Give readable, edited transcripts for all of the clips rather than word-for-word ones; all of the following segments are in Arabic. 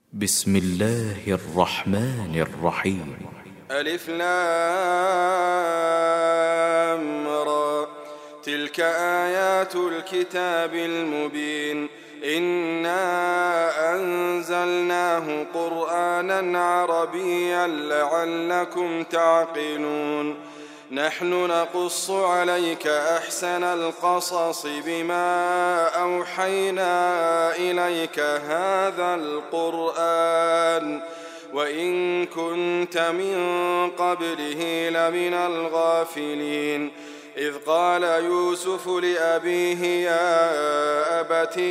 بسم الله الرحمن الرحيم. ألف لام را. تلك آيات الكتاب المبين. إنا أنزلناه قرآنا عربيا لعلكم تعقلون. نحن نقص عليك أحسن القصص بما أوحينا إليك هذا القرآن وإن كنت من قبله لمن الغافلين. إذ قال يوسف لأبيه يا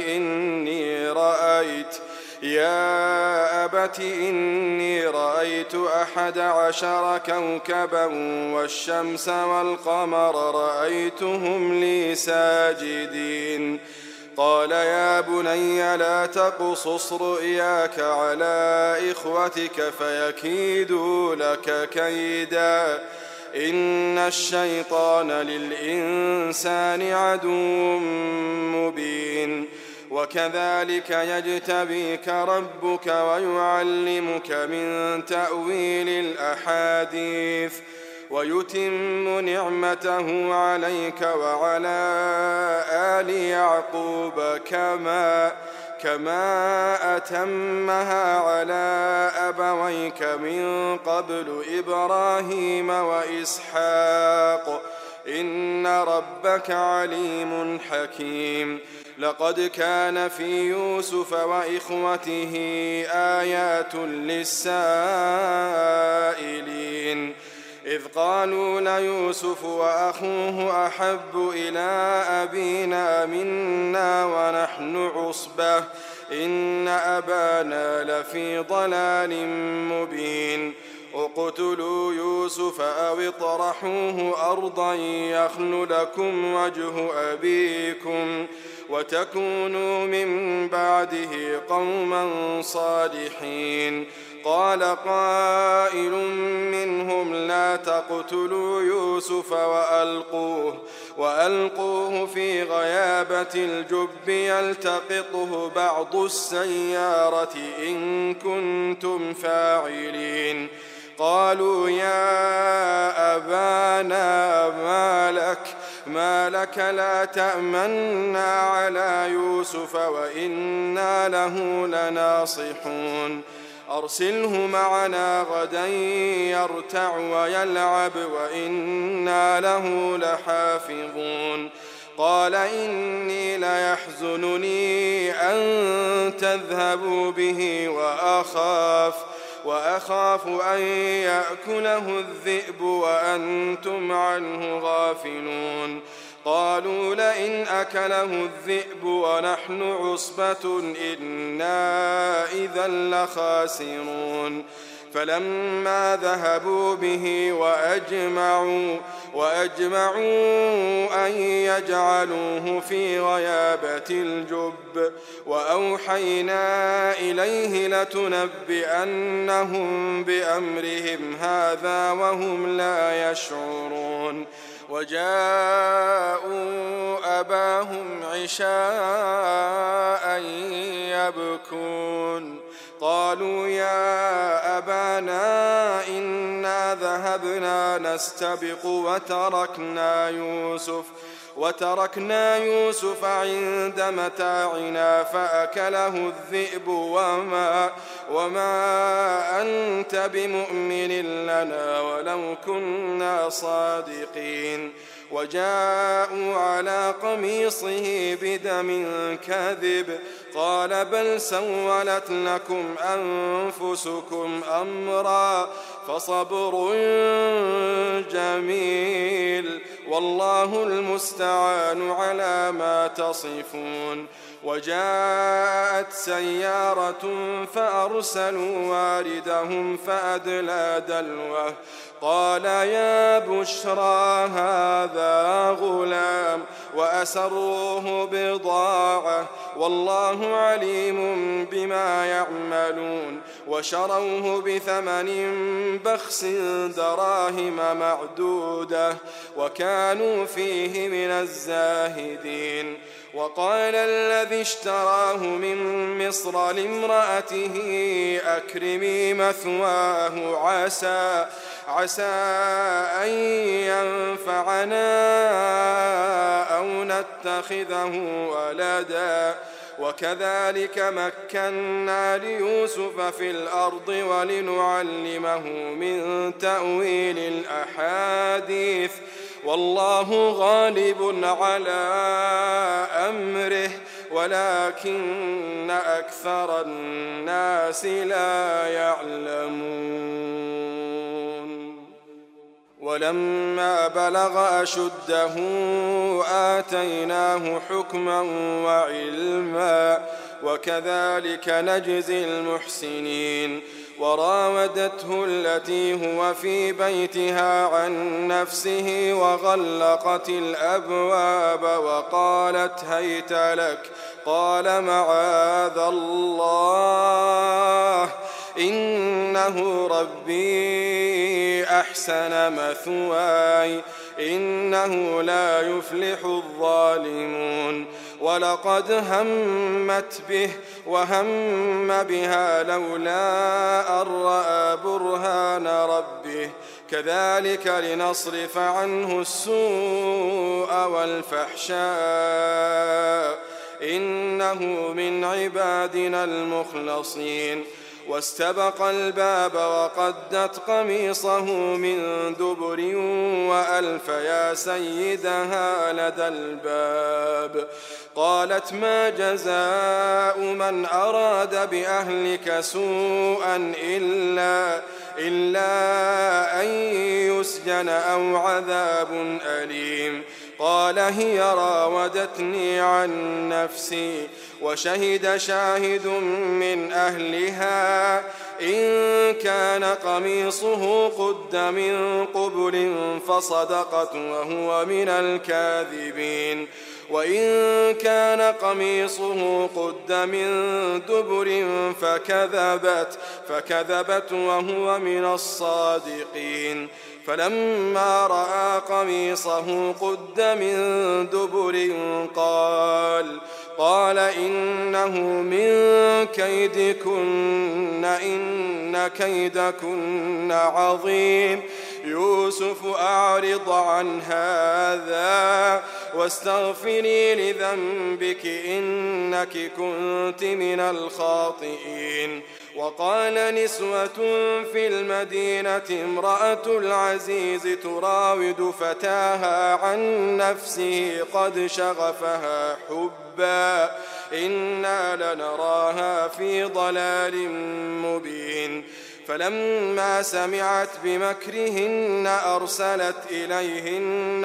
أبت إني رأيت 11 كوكبا والشمس والقمر رأيتهم لي ساجدين. قال يا بني لا تقصص رؤياك على إخوتك فيكيدوا لك كيدا إن الشيطان للإنسان عدو مبين. وكذلك يجتبيك ربك ويعلمك من تأويل الأحاديث ويتم نعمته عليك وعلى آل يعقوب كما أتمها على أبويك من قبل إبراهيم وإسحاق إن ربك عليم حكيم. لقد كان في يوسف وإخوته آيات للسائلين إذ قالوا ليوسف وأخوه أحب إلى أبينا منا ونحن عصبة إن أبانا لفي ضلال مبين. اقتلوا يوسف أو اطرحوه أرضا يخل لكم وجه أبيكم وتكونوا من بعده قوما صالحين. قال قائل منهم لا تقتلوا يوسف وألقوه في غيابة الجب يلتقطه بعض السيارة إن كنتم فاعلين. قالوا يا أبانا ما لك لا تأمنا على يوسف وإنا له لناصحون. أرسله معنا غدا يرتع ويلعب وإنا له لحافظون. قال إني ليحزنني أن تذهبوا به وأخاف أن يأكله الذئب وأنتم عنه غافلون. قالوا لئن أكله الذئب ونحن عصبة إنا إذا لخاسرون. فلما ذهبوا به وأجمعوا أن يجعلوه في غيابة الجب وأوحينا إليه لتنبئنهم بأمرهم هذا وهم لا يشعرون. وجاءوا أباهم عشاء يبكون. قالوا يا أبانا إنا ذهبنا نستبق وتركنا يوسف عند متاعنا فأكله الذئب وما أنت بمؤمن لنا ولو كنا صادقين. وجاءوا على قميصه بدم كاذب قال بل سولت لكم أنفسكم أمرا فصبر جميل والله المستعان على ما تصفون. وجاءت سيارة فأرسلوا واردهم فأدلى دلوه قال يا بشرى هذا غلام وأسروه بضاعة والله عليم بما يعملون. وشروه بثمن بخس دراهم معدودة وكانوا فيه من الزاهدين. وقال الذي اشتراه من مصر لامرأته أكرمي مثواه عسى أن ينفعنا أو نتخذه ولدا وكذلك مكنا ليوسف في الأرض ولنعلمه من تأويل الأحاديث والله غالب على أمره ولكن أكثر الناس لا يعلمون ولما بلغ أشده آتيناه حكما وعلما وكذلك نجزي المحسنين وراودته التي هو في بيتها عن نفسه وغلقت الأبواب وقالت هيت لك قال معاذ الله إنه ربي أحسن مثواي إنه لا يفلح الظالمون ولقد همت به وهم بها لولا أن رأى برهان ربه كذلك لنصرف عنه السوء والفحشاء إنه من عبادنا المخلصين واستبق الباب وقدت قميصه من دبر وألف يا سيدها لدى الباب قالت ما جزاء من أراد بأهلك سوءا إلا أن يسجن أو عذاب أليم قال هي راودتني عن نفسي وشهد شاهد من أهلها إن كان قميصه قد من قبل فصدقت وهو من الكاذبين وإن كان قميصه قد من دبر فكذبت وهو من الصادقين فلما رأى قميصه قد من دبر قال إنه من كيدكن إن كيدكن عظيم يوسف أعرض عن هذا واستغفري لذنبك إنك كنت من الخاطئين وقال نسوة في المدينة امرأة العزيز تراود فتاها عن نفسه قد شغفها حبا إنا لنراها في ضلال مبين فلما سمعت بمكرهن أرسلت إليهن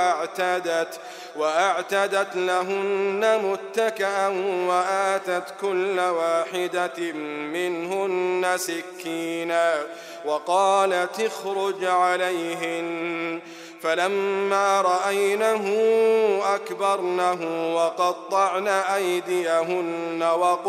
وأعتدت لهن متكئا وآتت كل واحدة منهن سكينا وقالت اخرج عليهن فلما رأينه أكبرنه وقطعن أيديهن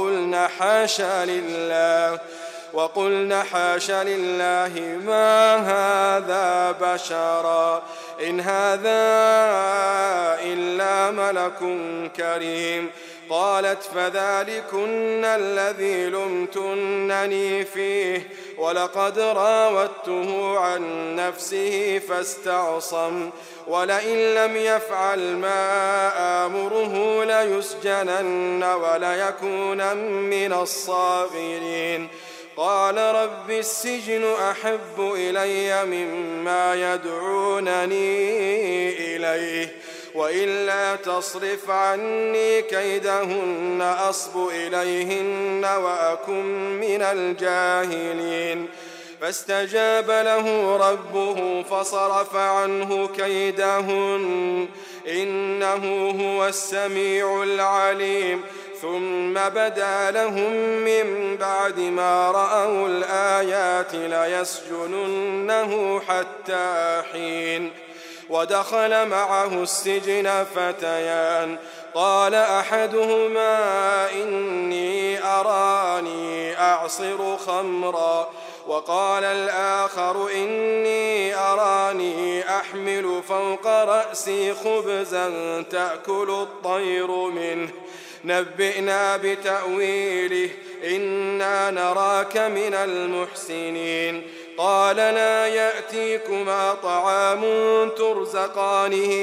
وقلن حاش لله ما هذا بشرا إن هذا إلا ملك كريم قالت فذلكن الذي لمتنني فيه ولقد راودته عن نفسه فاستعصم ولئن لم يفعل ما آمره ليسجنن وليكون من الصاغرين قال رب السجن أحب إلي مما يدعونني إليه وإلا تصرف عني كيدهن أصب إليهن وأكن من الجاهلين فاستجاب له ربه فصرف عنه كيدهن إنه هو السميع العليم ثم بدا لهم من بعد ما رأوا الآيات ليسجننه حتى حين ودخل معه السجن فتيان قال أحدهما إني أراني أعصر خمرا وقال الآخر إني أراني أحمل فوق رأسي خبزا تأكل الطير منه نبئنا بتأويله إنا نراك من المحسنين قال لا يأتيكما طعام ترزقانه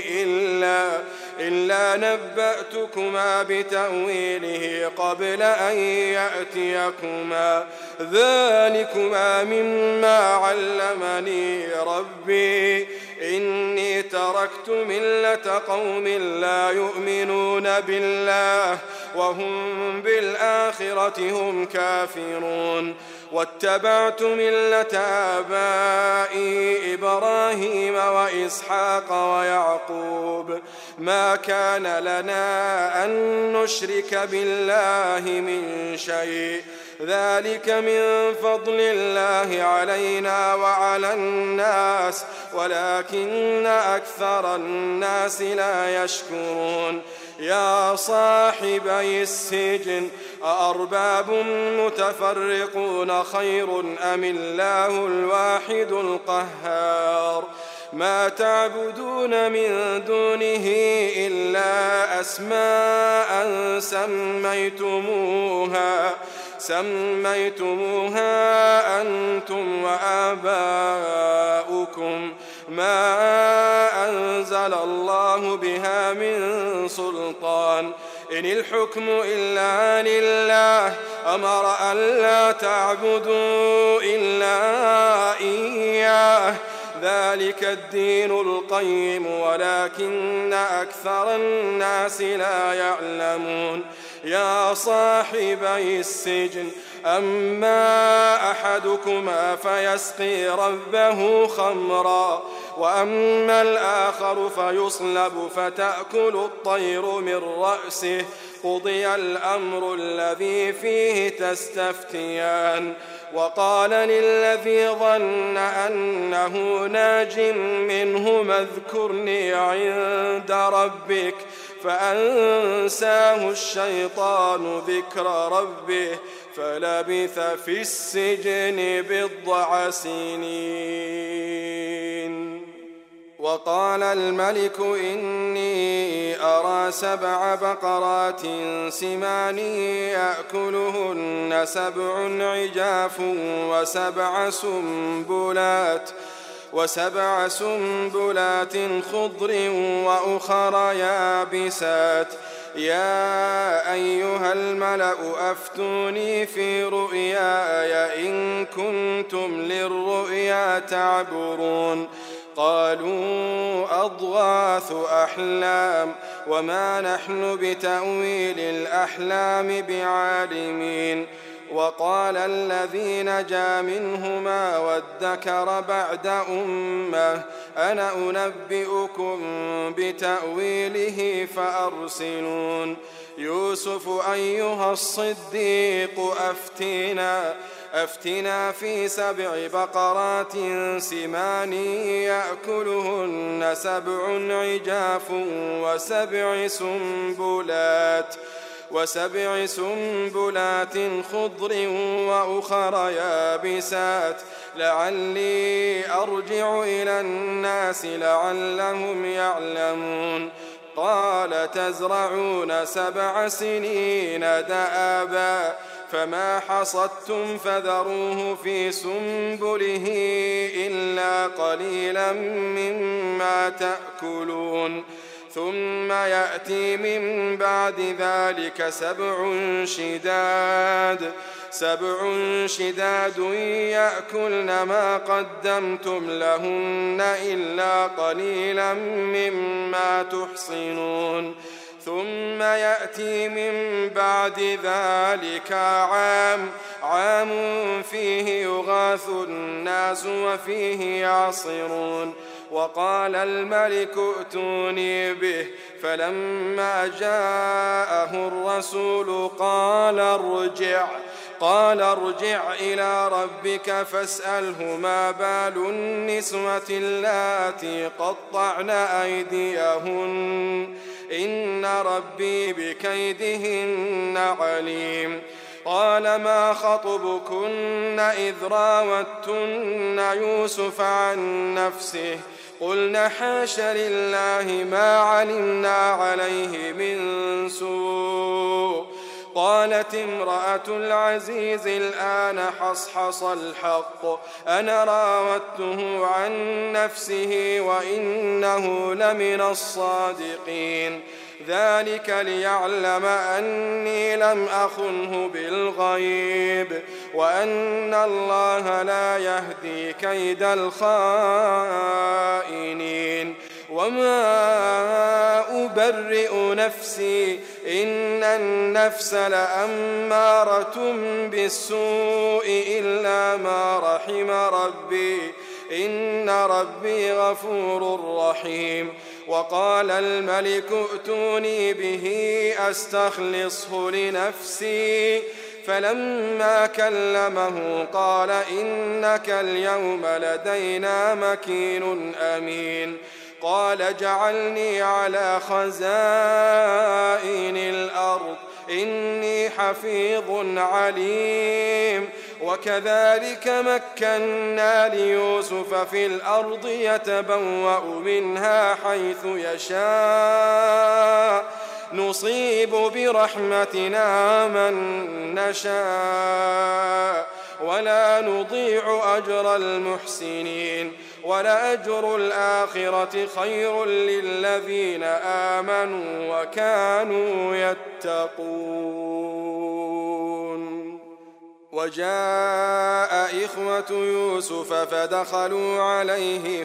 إلا نبأتكما بتأويله قبل أن يأتيكما ذلكما مما علمني ربي إني تركت ملة قوم لا يؤمنون بالله وهم بالآخرة هم كافرون واتبعت ملة آبائي إبراهيم وإسحاق ويعقوب ما كان لنا أن نشرك بالله من شيء ذلك من فضل الله علينا وعلى الناس ولكن أكثر الناس لا يشكرون يا صاحبي السجن أأرباب متفرقون خير أم الله الواحد القهار ما تعبدون من دونه إلا أسماء سميتموها أنتم وآباؤكم ما أنزل الله بها من سلطان إن الحكم إلا لله أمر أن لا تعبدوا إلا إياه ذلك الدين القيم ولكن أكثر الناس لا يعلمون يا صاحبي السجن أما أحدكما فيسقي ربه خمرا وأما الآخر فيصلب فتأكل الطير من رأسه قضي الأمر الذي فيه تستفتيان وقال للذي ظن أنه ناج منهما اذكرني عند ربك فأنساه الشيطان ذكر ربه فلبث في السجن بضع سنين وقال الملك إني أرى 7 بقرات سمان يأكلهن 7 عجاف و7 سنبلات خضر وأخر يابسات يا أيها الملأ أفتوني في رؤياي إن كنتم للرؤيا تعبرون قالوا أضغاث أحلام وما نحن بتأويل الأحلام بعالمين وقال الذي نجا منهما وادكر بعد أمة أنا أنبئكم بتأويله فأرسلون يوسف أيها الصديق أفتنا في 7 بقرات سمان يأكلهن 7 عجاف و7 سنبلات خضر وأخر يابسات لعلي أرجع إلى الناس لعلهم يعلمون قال تزرعون 7 سنين دأبا فما حصدتم فذروه في سنبله إلا قليلا مما تأكلون ثم يأتي من بعد ذلك 7 شداد يأكلن ما قدمتم لهن إلا قليلا مما تحصنون ثم يأتي من بعد ذلك عام فيه يغاث الناس وفيه يعصرون وقال الملك ائتوني به فلما جاءه الرسول قال ارجع إلى ربك فاسأله ما بال النسوة اللاتي قطعن أيديهن إن ربي بكيدهن عليم قال ما خطبكن إذ راوتن يوسف عن نفسه قلنا حاش لله ما علمنا عليه من سوء قالت امرأة العزيز الآن حصحص الحق أنا راودته عن نفسه وإنه لمن الصادقين ذلك ليعلم أني لم أخنه بالغيب وأن الله لا يهدي كيد الخائنين وما أبرئ نفسي إن النفس لأمارة بالسوء إلا ما رحم ربي إن ربي غفور رحيم وقال الملك ائتوني به أستخلصه لنفسي فلما كلمه قال إنك اليوم لدينا مكين أمين قال اجعلني على خزائن الأرض إني حفيظ عليم وكذلك مكنا ليوسف في الأرض يتبوأ منها حيث يشاء نصيب برحمتنا من نشاء ولا نضيع أجر المحسنين ولأجر الآخرة خير للذين آمنوا وكانوا يتقون وجاء إخوة يوسف فدخلوا عليه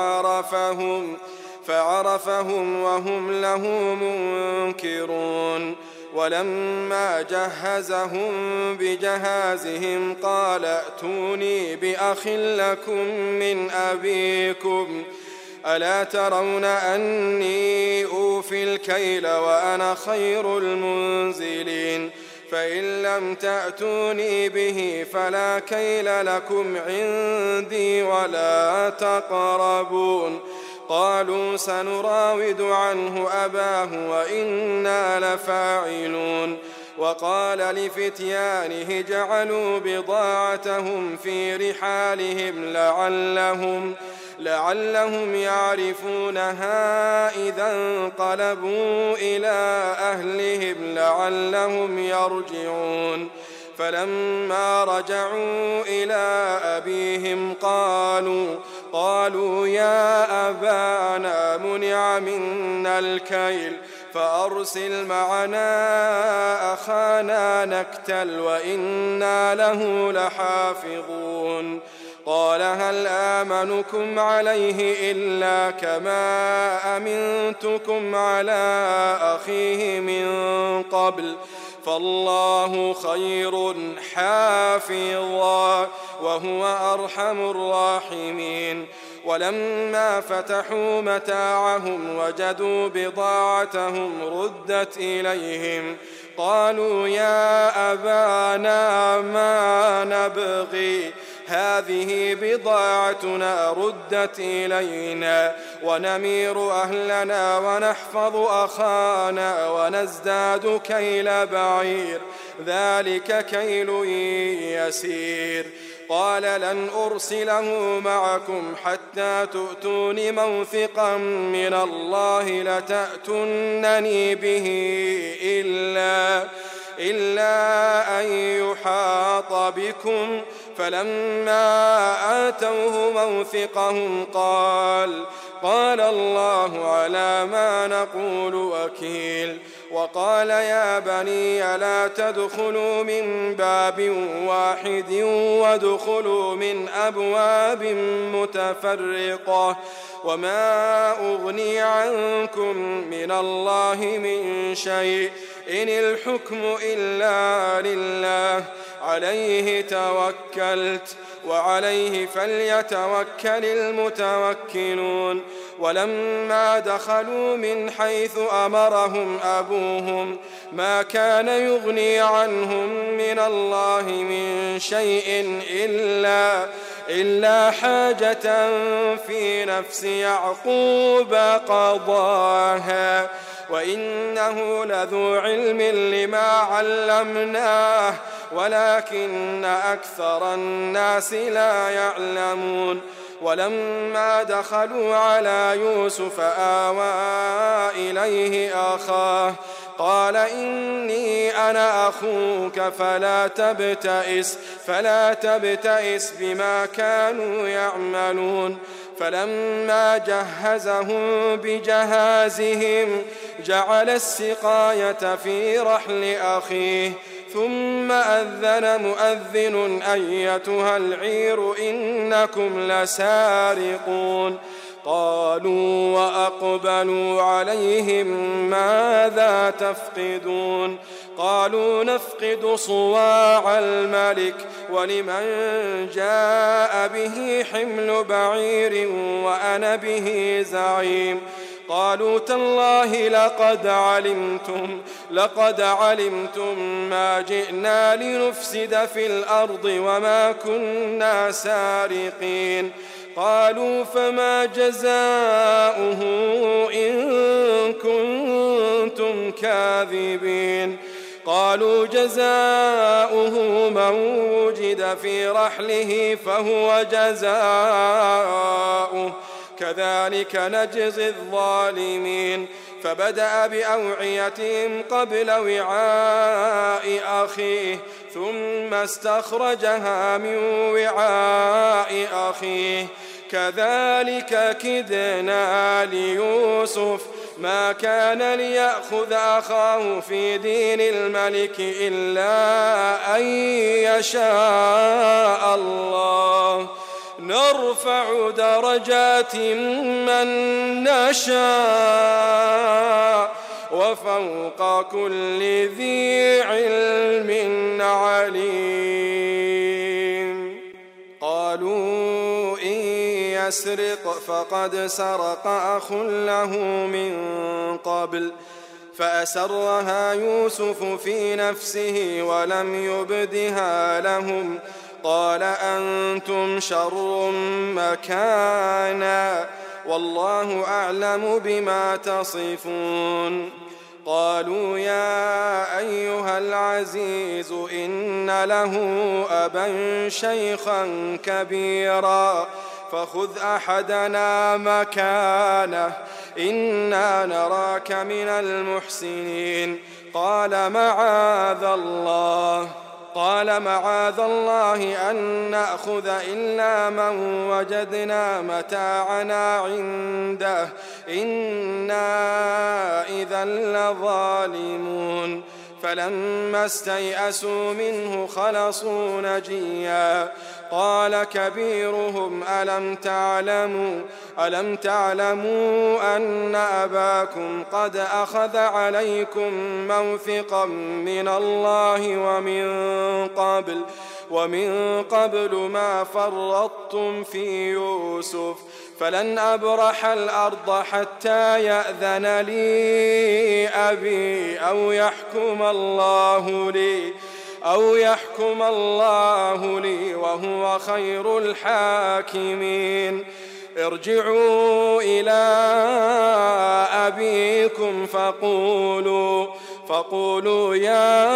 فعرفهم وهم له منكرون ولما جهزهم بجهازهم قال ائتوني بأخ لكم من أبيكم ألا ترون أني أوفي الكيل وأنا خير المنزلين فإن لم تأتوني به فلا كيل لكم عندي ولا تقربون قالوا سنراود عنه أباه وإنا لفاعلون وقال لفتيانه جعلوا بضاعتهم في رحالهم لعلهم يعرفونها إذا انقلبوا إلى أهلهم لعلهم يرجعون فلما رجعوا إلى أبيهم قالوا يا أبانا منع منا الكيل فأرسل معنا أخانا نكتل وإنا له لحافظون قال هل آمنكم عليه إلا كما أمنتكم على أخيه من قبل فالله خير حافظا وهو أرحم الراحمين ولما فتحوا متاعهم وجدوا بضاعتهم ردت إليهم قالوا يا أبانا ما نبغي هذه بضاعتنا ردت إلينا ونمير أهلنا ونحفظ أخانا ونزداد كيل بعير ذلك كيل يسير قال لن أرسله معكم حتى تؤتون موثقا من الله لتأتونني به إلا أن يحاط بكم فلما آتوه موثقهم قال الله على ما نقول وكيل وقال يا بني لا تدخلوا من باب واحد وادخلوا من أبواب متفرقة وما أغني عنكم من الله من شيء إن الحكم إلا لله عليه توكلت وعليه فليتوكل المتوكلون ولما دخلوا من حيث أمرهم أبوهم ما كان يغني عنهم من الله من شيء إلا حاجة في نفس يعقوب قضاها وإنه لذو علم لما علمناه ولكن أكثر الناس لا يعلمون ولما دخلوا على يوسف آوى إليه أخاه قال إني أنا أخوك فلا تبتئس بما كانوا يعملون فلما جهزهم بجهازهم جعل السقاية في رحل أخيه ثم أذن مؤذن أيتها العير إنكم لسارقون قالوا وأقبلوا عليهم ماذا تفقدون قالوا نفقد صواع الملك ولمن جاء به حمل بعير وأنا به زعيم قالوا تالله لقد علمتم ما جئنا لنفسد في الأرض وما كنا سارقين قالوا فما جزاؤه إن كنتم كاذبين قالوا جزاؤه من وجد في رحله فهو جزاؤه كذلك نجزي الظالمين فبدأ بأوعيتهم قبل وعاء أخيه ثم استخرجها من وعاء أخيه كذلك كدنا ليوسف ما كان ليأخذ أخاه في دين الملك إلا أن يشاء الله نرفع درجات من نشاء وفوق كل ذي علم عليم قالوا إن يسرق فقد سرق أخ له من قبل فأسرها يوسف في نفسه ولم يبدها لهم قال أنتم شر مكانا والله أعلم بما تصفون قالوا يا أيها العزيز إن له أبا شيخا كبيرا فخذ أحدنا مكانه إنا نراك من المحسنين قال معاذ الله أن نأخذ إلا من وجدنا متاعنا عنده إنا إذا لظالمون فلما استيئسوا منه خلصوا نجيا قال كبيرهم ألم تعلموا أن أباكم قد أخذ عليكم موثقا من الله ومن قبل ما فرطتم في يوسف فلن أبرح الأرض حتى يأذن لي أبي أو يحكم الله لي وهو خير الحاكمين ارجعوا إلى أبيكم فقولوا يا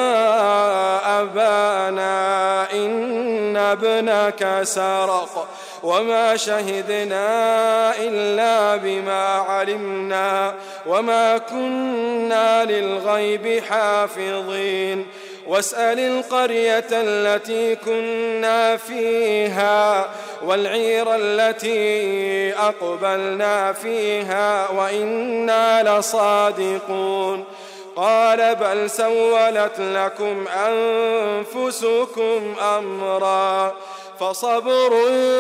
أبانا إن ابنك سرق وما شهدنا إلا بما علمنا وما كنا للغيب حافظين واسأل القرية التي كنا فيها والعير التي أقبلنا فيها وإنا لصادقون قال بل سولت لكم أنفسكم أمرا فصبر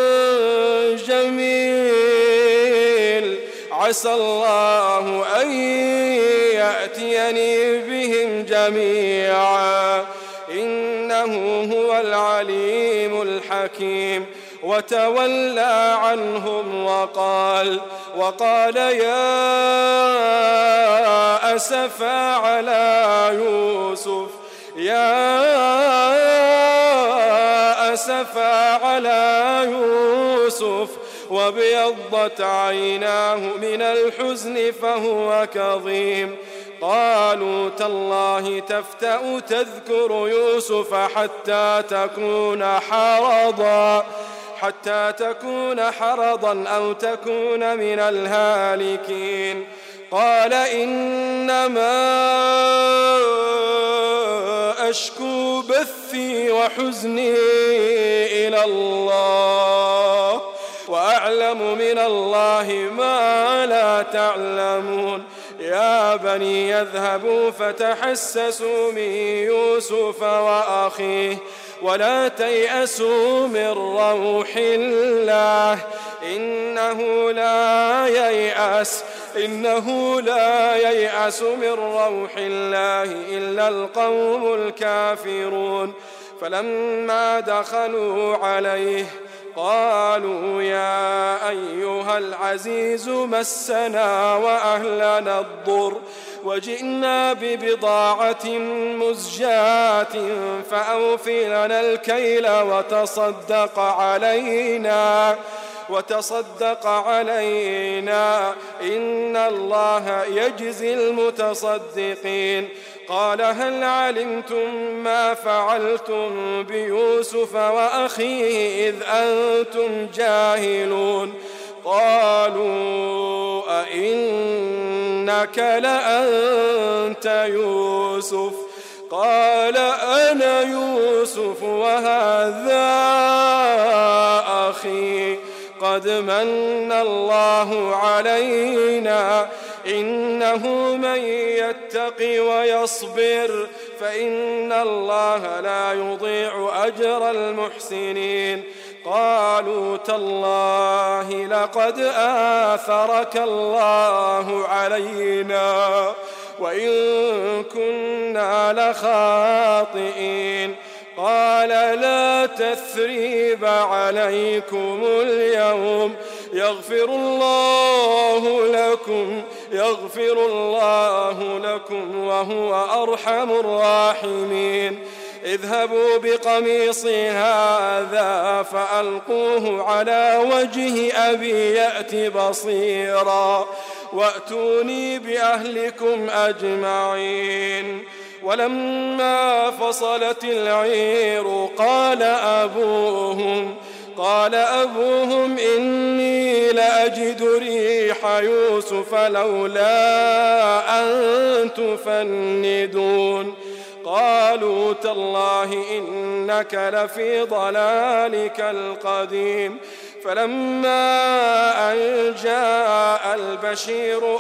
جميل عسى الله أن يأتيني بهم جميعا إنه هو العليم الحكيم وتولى عنهم وقال يا أسفا على يوسف وابيضت عيناه من الحزن فهو كظيم قالوا تالله تفتأ تذكر يوسف حتى تكون حرضا أو تكون من الهالكين قال إنما أشكو بثي وحزني إلى الله وأعلم من الله ما لا تعلمون يا بني يذهبوا فتحسسوا من يوسف وأخيه ولا تيأسوا من روح الله إنه لا ييأس من روح الله إلا القوم الكافرون فلما دخلوا عليه قالوا يا أيها العزيز مسنا وأهلنا الضر وجئنا ببضاعة مزجاة فأوفي لنا الكيل وتصدق علينا إن الله يجزي المتصدقين قال هل علمتم ما فعلتم بيوسف وأخيه إذ أنتم جاهلون قالوا أئنك لأنت يوسف قال أنا يوسف وهذا أخي قد من الله علينا إنه من يتق ويصبر فإن الله لا يضيع أجر المحسنين قالوا تالله لقد آثرك الله علينا وإن كنا لخاطئين قال لا تثريب عليكم اليوم يغفر الله لكم وهو أرحم الراحمين اذهبوا بقميصي هذا فألقوه على وجه أبي يأت بصيرا وأتوني بأهلكم أجمعين ولما فصلت العير قال أبوهم إني لأجد ريح يوسف لولا أن تفندون قالوا تالله إنك لفي ضلالك القديم فلما أن جاء البشير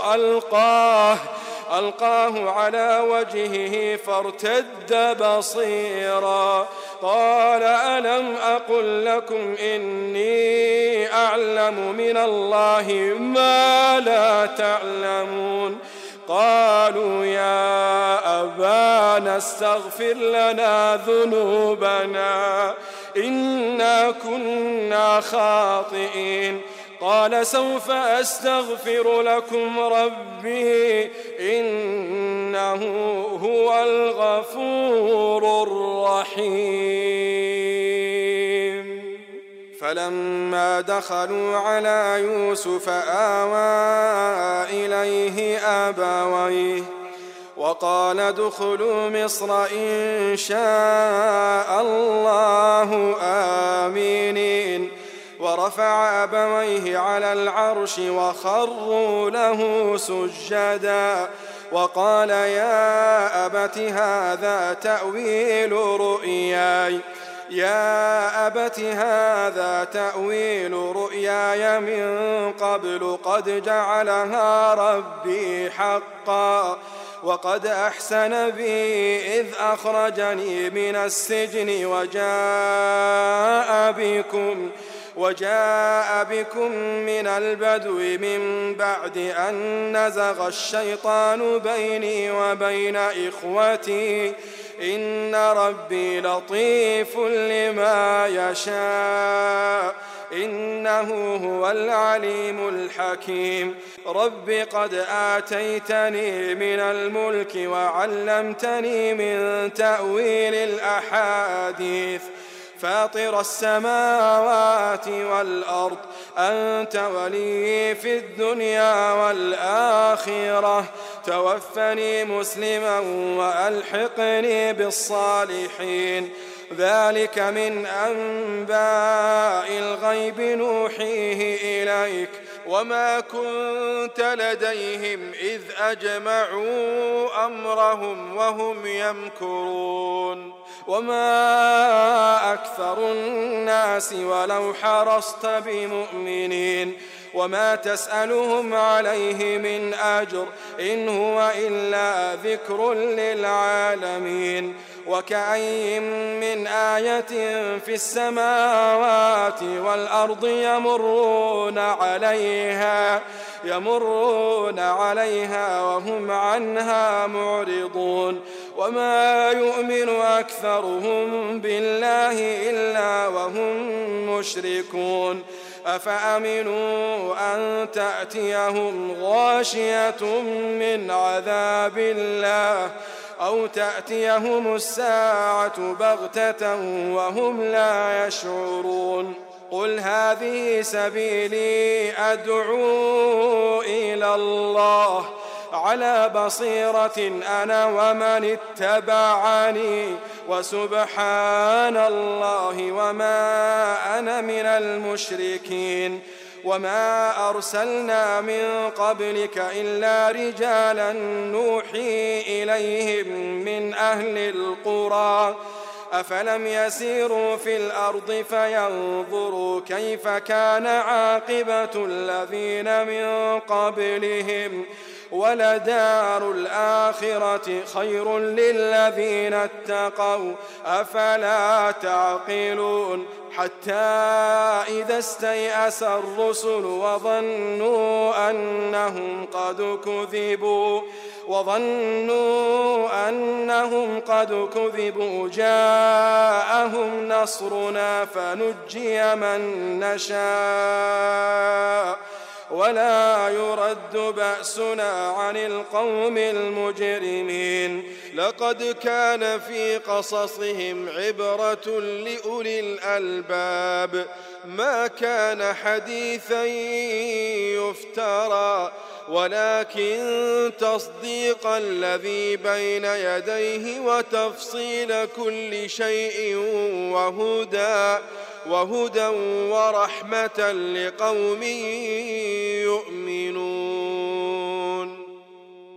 ألقاه على وجهه فارتد بصيرا قال ألم أقل لكم إني أعلم من الله ما لا تعلمون قالوا يا أبانا استغفر لنا ذنوبنا إنا كنا خاطئين قال سوف أستغفر لكم ربي إنه هو الغفور الرحيم فلما دخلوا على يوسف آوى إليه أبويه وقال ادخلوا مصر إن شاء الله آمنين ورفع أبويه على العرش وخروا له سجدا وقال يا أبت هذا تأويل رؤياي من قبل قد جعلها ربي حقا وقد أحسن بي إذ أخرجني من السجن وجاء بكم من البدو من بعد أن نزغ الشيطان بيني وبين إخوتي إن ربي لطيف لما يشاء إنه هو العليم الحكيم رب قد آتيتني من الملك وعلمتني من تأويل الأحاديث فاطر السماوات والأرض أنت ولي في الدنيا والآخرة توفني مسلما وألحقني بالصالحين. ذلك من أنباء الغيب نوحيه إليك وما كنت لديهم إذ أجمعوا أمرهم وهم يمكرون. وما أكثر الناس ولو حرصت بمؤمنين وما تسألهم عليه من أجر إن هو إلا ذكر للعالمين. وكأين من آية في السماوات والأرض يمرون عليها وهم عنها معرضون. وما يؤمن أكثرهم بالله إلا وهم مشركون. أفأمنوا أن تأتيهم غاشية من عذاب الله أو تأتيهم الساعة بغتة وهم لا يشعرون. قل هذه سبيلي أدعو إلى الله على بصيرة أنا ومن اتبعني وسبحان الله وما أنا من المشركين. وما أرسلنا من قبلك إلا رجالا نوحي إليهم من أهل القرى أفلم يسيروا في الأرض فينظروا كيف كان عاقبة الذين من قبلهم ولدار الآخرة خير للذين اتقوا أفلا تعقلون. حتى إذا استيأس الرسل وظنوا أنهم قد كذبوا جاءهم نصرنا فنجي من نشاء ولا يرد بأسنا عن القوم المجرمين. لقد كان في قصصهم عبرة لأولي الألباب ما كان حديثا يفترى ولكن تصديق الذي بين يديه وتفصيل كل شيء وهدى ورحمة لقوم يؤمنون.